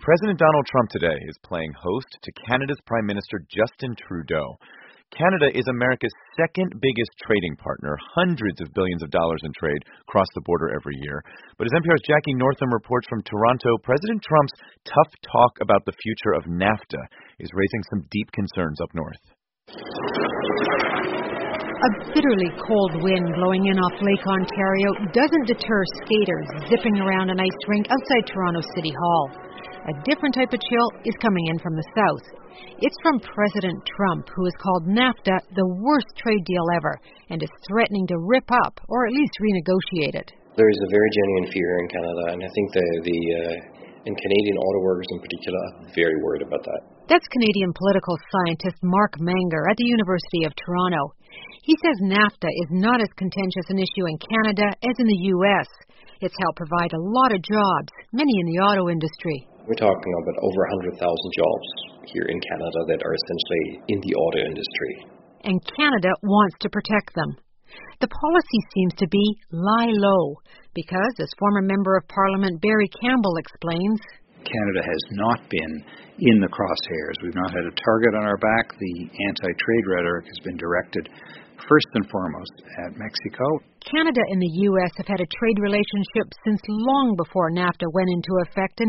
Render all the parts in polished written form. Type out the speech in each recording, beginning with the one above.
President Donald Trump today is playing host to Canada's Prime Minister Justin Trudeau. Canada is America's second biggest trading partner. Hundreds of billions of dollars in trade cross the border every year. But as NPR's Jackie Northam reports from Toronto, President Trump's tough talk about the future of NAFTA is raising some deep concerns up north. A bitterly cold wind blowing in off Lake Ontario doesn't deter skaters zipping around an ice rink outside Toronto City Hall. A different type of chill is coming in from the south. It's from President Trump, who has called NAFTA the worst trade deal ever and is threatening to rip up or at least renegotiate it. There is a very genuine fear in Canada, and I think and Canadian auto workers in particular are very worried about that. That's Canadian political scientist Mark Menger at the University of Toronto. He says NAFTA is not as contentious an issue in Canada as in the U.S. It's helped provide a lot of jobs, many in the auto industry. We're talking about over 100,000 jobs here in Canada that are essentially in the auto industry. And Canada wants to protect them. The policy seems to be lie low, because, as former Member of Parliament Barry Campbell explains, Canada has not been in the crosshairs. We've not had a target on our back. The anti-trade rhetoric has been directed first and foremost at Mexico. Canada and the U.S. have had a trade relationship since long before NAFTA went into effect in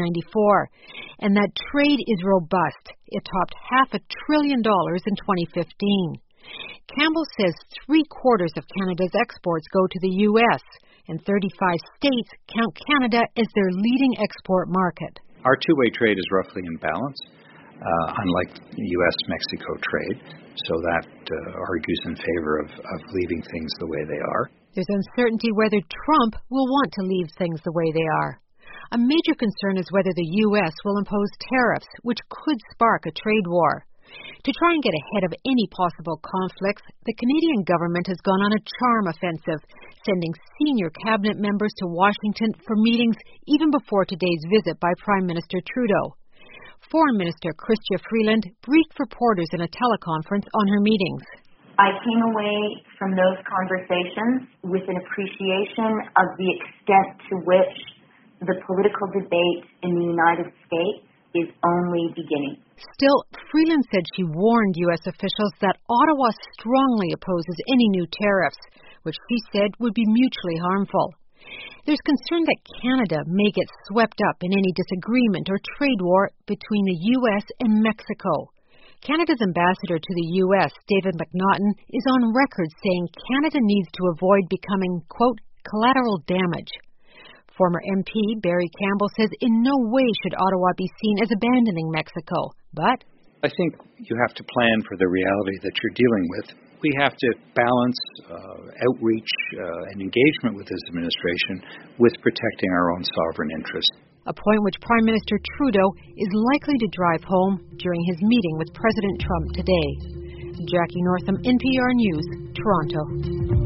1994. And that trade is robust. It topped $500 billion in 2015. Campbell says 3/4 of Canada's exports go to the U.S., and 35 states count Canada as their leading export market. Our two-way trade is roughly in balance, unlike the U.S.-Mexico trade, so that argues in favor of leaving things the way they are. There's uncertainty whether Trump will want to leave things the way they are. A major concern is whether the U.S. will impose tariffs, which could spark a trade war. To try and get ahead of any possible conflicts, the Canadian government has gone on a charm offensive, sending senior cabinet members to Washington for meetings even before today's visit by Prime Minister Trudeau. Foreign Minister Chrystia Freeland briefed reporters in a teleconference on her meetings. I came away from those conversations with an appreciation of the extent to which the political debate in the United States is only beginning. Still, Freeland said she warned U.S. officials that Ottawa strongly opposes any new tariffs, which she said would be mutually harmful. There's concern that Canada may get swept up in any disagreement or trade war between the U.S. and Mexico. Canada's ambassador to the U.S., David McNaughton, is on record saying Canada needs to avoid becoming, quote, collateral damage. Former MP Barry Campbell says in no way should Ottawa be seen as abandoning Mexico, but I think you have to plan for the reality that you're dealing with. We have to balance outreach and engagement with this administration with protecting our own sovereign interests. A point which Prime Minister Trudeau is likely to drive home during his meeting with President Trump today. Jackie Northam, NPR News, Toronto.